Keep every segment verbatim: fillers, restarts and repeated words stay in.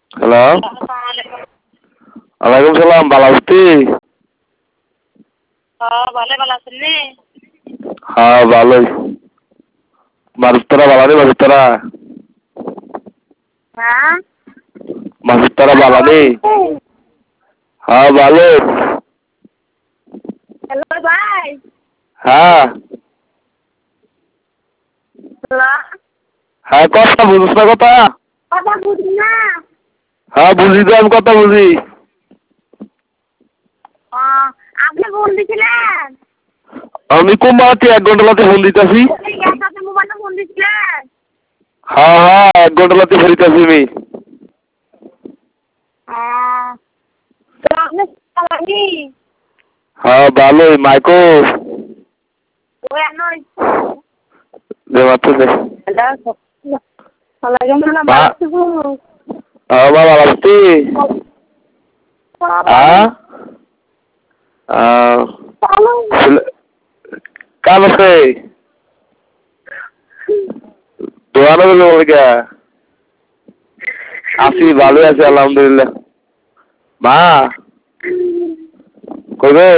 Hello, ওয়ালাইকুম সালাম। ভালো আছি? ভালো ভালো আছেন নি? হ্যাঁ ভালোই। মাসুদ তোরা ভালো নেই? মাসুদ তোরা হ্যাঁ মাসুদ তোরা ভালো নেই? হ্যাঁ ভালো। হ্যালো ভাই। হ্যাঁ হ্যালো, হ্যাঁ কথা বুঝিস না কথা? কথা বুঝি না। হ্যাঁ বুঝি তো, আমি কথা বুঝি। ও, আপনি ফোন দিছিলেন? আমি কুমারটি এক ঘন্টা লাতে ফোন দিতেছি। ইয়ার সাথে মোবাইলে ফোন দিছিলেন? হ্যাঁ হ্যাঁ এক ঘন্টা লাতে ফোন দিতেছি আমি। ও, তো আপনি চালানি? হ্যাঁ ভালোই। মাইকো ওই নয়। দে মাত্র দে। হ্যালো, ওয়ালাইকুম সালাম। মা ভালো আছো? হ্যাঁ মা ভালো আছি? হ্যাঁ ভালো। কাল আছে দোয়ানো বলে বলে কে আছি, ভালোই আছি আলহামদুলিল্লাহ। মা কই গো?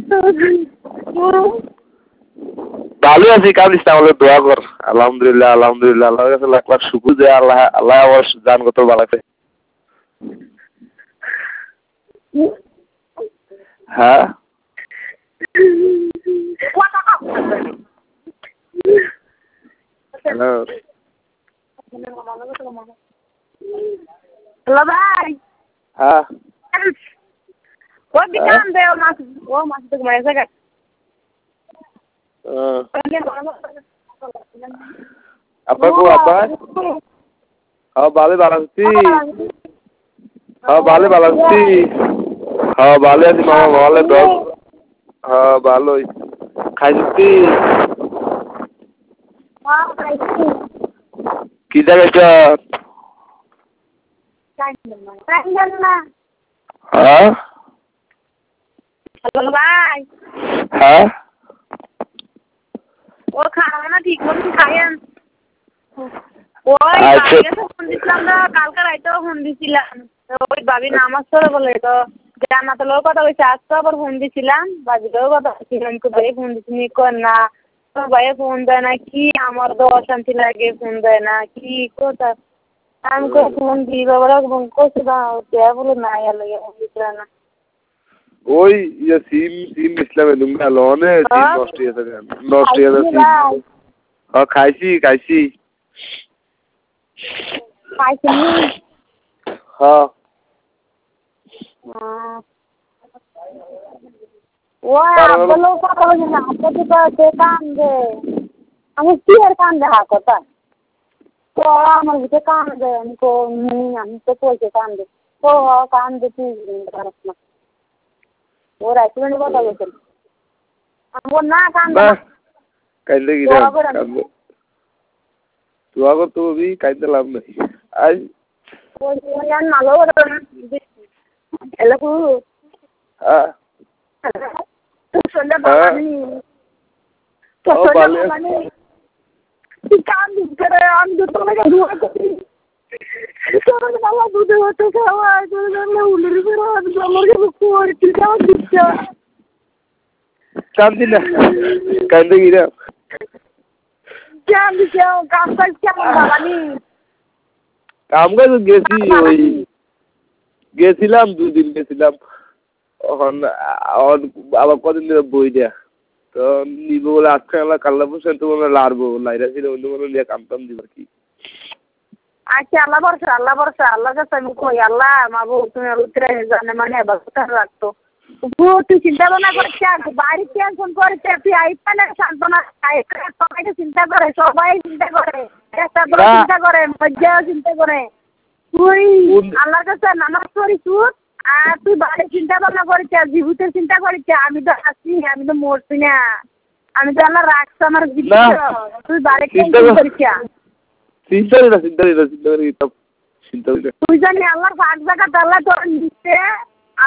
ভালোই আছি, কাঁদিস না, আমাদের দোয়া কর। আলহামদুলিল্লাহ আলহামদুলিল্লাহ, আল্লাহর কাছে লাখ লাখ শুকুর যে আল্লাহ আল্লাহ আমার জান কত বাড়াতে। হ্যাঁ হ্যালো হ্যালো ভাই। হ্যাঁ ওই বিকাম দে ও মাছ ও মাছ তো মারা জায়গা। apa ko apa হ্যাঁ ভালো ভালো আছি। হ্যাঁ ভালো ভালো আছি। হ্যাঁ ভালো আছি মামা, ভালো তো। হ্যাঁ ভালোই। খাইছি? হ্যাঁ খাইছি। কি জায়গা? কাইন্ডাল না। হ্যাঁ হ্যালো ভাই। হ্যাঁ ও খাওয়া না ঠিক মতো খাইয়েন। ওই আচ্ছা। বাবিকে তো ফোন দিছিলাম না, কালকে রাইতেও ফোন দিছিলাম। ওই বাবি নামাজ পড়ে বলে তো জান্নাতুলেও কথা কইছে, আজকে আবার ফোন দিছিলাম, বাবিকেও কথা কইছিলাম, তো ভাই ফোন দিছিনি কর না, তো ভাই ফোন দেয় না, কি আমার তো অশান্তি লাগে, ফোন দেয় না, কি কথা। আমি কই ফোন দিই বাবারা কইছে না, দেয়া বলে না ইয়ার লাগে ফোন দিছিলাম না। ওই ইয়ে সিম সিম ইসলামে দুমরা লনে সিম নষ্ট হয়ে থাকে, নষ্ট হয়ে যাচ্ছে। হ্যাঁ খাইছি খাইছি। খাইছিনি? হ্যাঁ ওই আব্বালো কথা বলি না, আব্বা তো সে কান্দে, আমি কি আর কান্দে হা কথা, তো আমার ভিতরে কান্দে, আমি তো আমি তো কইছে কান্দে, তো কান্দে তুই পারস না, ও রাইতে মানে কথা বলছেন, আমার না কান্দে না কাইন্দে গিরা কান্দে তুই আগো তো भी কাইন্দে লাভ নাই। আজ ওই ইয়ান নালো না এলাকু হ্যাঁ তো সন্ধ্যা বাগানি তো সন্ধ্যা বাগানি তুই কান্দি করে আমি তো তোমাকে দোয়া করি তোর বাবা দুধে হতে খাওয়া তোর জন্য উলির করে আমি আমার কাছে কোর কি খাওয়া দিচ্ছ কান্দি না কাইন্দে গিরা কান্দি কেউ কাম কাজ কেমন বাগানি কাম কাজ গেছি, ওই গেছিলাম দুদিন গেছিলাম, এখন আবার কদিন ধরে বই দেয়া তো নিব বলে আজকে আমরা কাল্লা বসে তো বলে লাড়বো লাইরা ছিল অন্য বলে নিয়ে কাম টাম দিব আর কি। আচ্ছা আল্লাহ ভরসা আল্লাহ ভরসা আল্লাহর কাছে আমি কই আল্লাহ মাবু তুমি উত্তরে জানে মানে বাসটা রাখতো তুই চিন্তা ভাবনা করছিস বাড়ির টেনশন করছে তুই আইপানে সান্ত্বনা সবাইকে চিন্তা করে সবাই চিন্তা করে একটা বড় চিন্তা করে মজ্জাও চিন্তা করে তুই আল্লাহর কাছে নামাজ পড়িস আর তুই বাড়ির চিন্তা ভাবনা করিস জীবিতের চিন্তা করিস আমি তো আছি আমি তো মরছি না আমি তো আল্লাহ রাখছি আমার জীবিত তুই বাড়ির টেনশন করিস চিন্তা করি না চিন্তা করি না চিন্তা করি চিন্তা করি তুই জানি আল্লাহর পাক জায়গা আল্লাহ তোর দিচ্ছে